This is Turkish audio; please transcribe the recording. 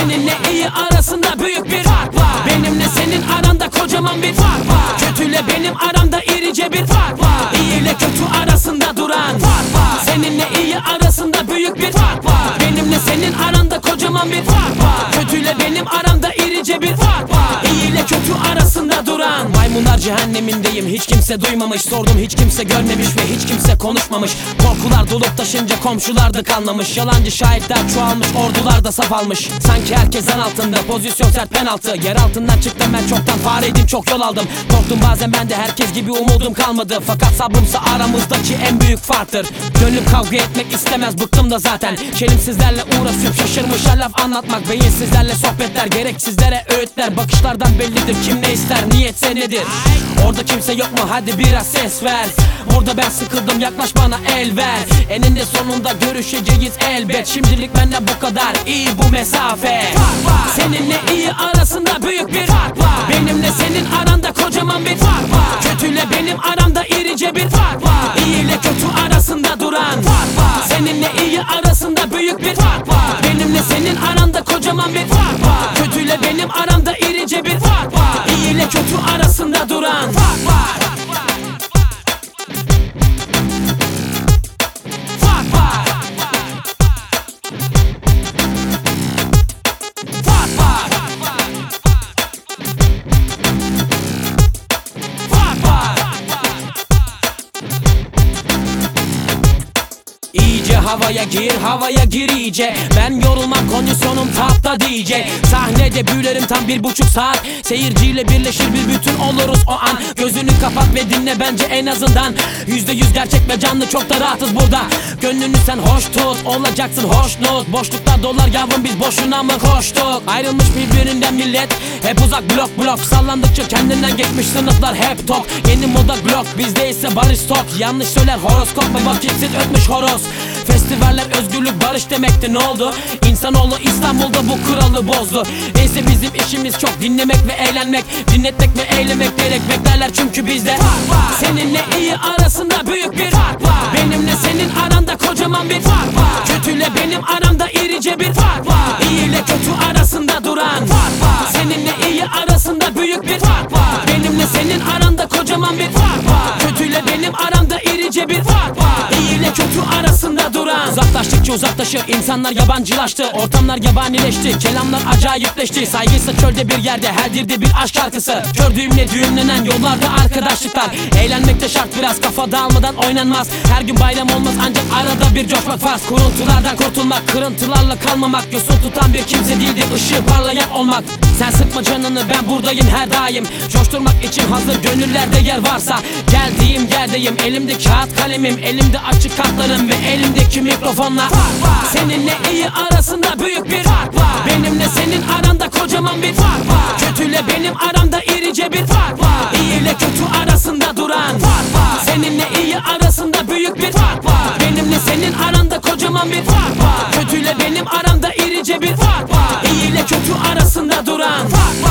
Seninle iyi arasında büyük bir fark var. Benimle senin aranda kocaman bir fark var. Kötüyle benim aramda irice bir fark var. İyi ile kötü arasında duran fark var. Seninle iyi arasında büyük bir fark var. Benimle senin aranda kocaman bir fark var. Kötüyle benim aramda irice bir fark var. İyi ile kötü arasında duran. Maymunlar cehennemindeyim, hiç kimse duymamış. Sordum, hiç kimse görmemiş ve hiç kimse konuşmamış. Korkular dolup taşınca komşular da kanlamış. Yalancı şahitler çoğalmış, ordular da saf almış. Sanki herkes zan altında, pozisyon sert penaltı. Yer altından çıktım ben çoktan, fareydim çok yol aldım. Korktum bazen ben de, herkes gibi umudum kalmadı. Fakat sabrımsa aramızdaki en büyük farktır. Gönlüm kavga etmek istemez, bıktım da zaten. Çelimsizlerle uğraşıp şaşırmışlar laf anlatmak. Beyinsizlerle sohbetler, gereksizlere öğütler. Bakışlardan bellidir kim ne ister, niyetse nedir. Orada kimse yok mu, hadi biraz ses ver. Burada ben sıkıldım, yaklaş bana el ver. Eninde sonunda görüşeceğiz elbet. Şimdilik benden bu kadar, iyi bu mesafe. Seninle iyi arasında büyük bir fark var. Benimle senin aranda kocaman bir fark var. Kötüyle benim aramda irice bir fark var. İyi ile kötü arasında duran fark var. Seninle iyi arasında büyük bir fark var. Benimle senin aranda kocaman bir fark var. Kötüyle benim aramda irice bir fark var. İyi ile kötü arasında duran fark var. Fark var. Fark var. Fark var. İyice havaya gir iyice. Ben yorulmam, kondisyonum tapta DJ. Sahnede büyülerim tam 1,5 saat. Seyirciyle birleşir bir bütün oluruz o an. Gözünü kapat ve dinle bence en azından. %100 gerçek ve canlı, çok da rahatız burada. Gönlünü sen hoş tut, olacaksın hoşnut. Boşluklar dolar yavrum, biz boşuna mı koştuk? Ayrılmış birbirinden millet, hep uzak blok. Sallandıkça kendinden geçmiş sınıflar hep tok. Yeni moda Glock, bizde ise barış tok. Yanlış söyler horoskop ve vakitsiz ötmüş horoz. Festivaller özgürlük barış demekti, ne oldu? İnsanoğlu İstanbul'da bu kuralı bozdu. Neyse bizim işimiz çok, dinlemek ve eğlenmek. Dinletmek ve eylemek gerek, beklerler çünkü bizde seninle iyi arasında büyük bir fark var. Benimle senin aranda kocaman bir fark var. Kötüyle benim aramda irice bir fark var. İyi ile kötü arasında duran fark var. Seninle iyi arasında büyük bir fark var. Benimle senin aranda kocaman bir fark var. Kötüyle benim aramda irice bir fark var. İyi ile kötü arasında duran. Uzaklaştıkça uzaklaşır, insanlar yabancılaştı. Ortamlar yabanileşti, kelamlar acayipleşti. Saygıysa çölde bir yerde, her dilde bir aşk şarkısı. Kör düğümle düğümlenen yollarda arkadaşlıklar. Eğlenmek de şart, biraz kafa dağılmadan oynanmaz. Her gün bayram olmaz, ancak arada bir coşmak farz. Kuruntulardan kurtulmak, kırıntılarla kalmamak. Yosun tutan bir kimse değildir, ışığı parlayan olmak. Sen sıkma canını, ben buradayım her daim. Coşturmak için hazır, gönüllerde yer varsa. Geldiğim yerdeyim, elimde kağıt kalemim. Elimde açık kartlarım ve elimdeki mikrofonla. Seninle iyi arasında büyük bir fark var. Benimle senin aranda kocaman bir fark var. Kötüyle benim aramda irice bir fark var. İyi ile kötü arasında duran fark var. Seninle iyi arasında büyük bir fark var. Benimle senin aranda kocaman bir fark var. Kötüyle benim aramda irice bir fark var. İyi ile kötü arasında duran fark var.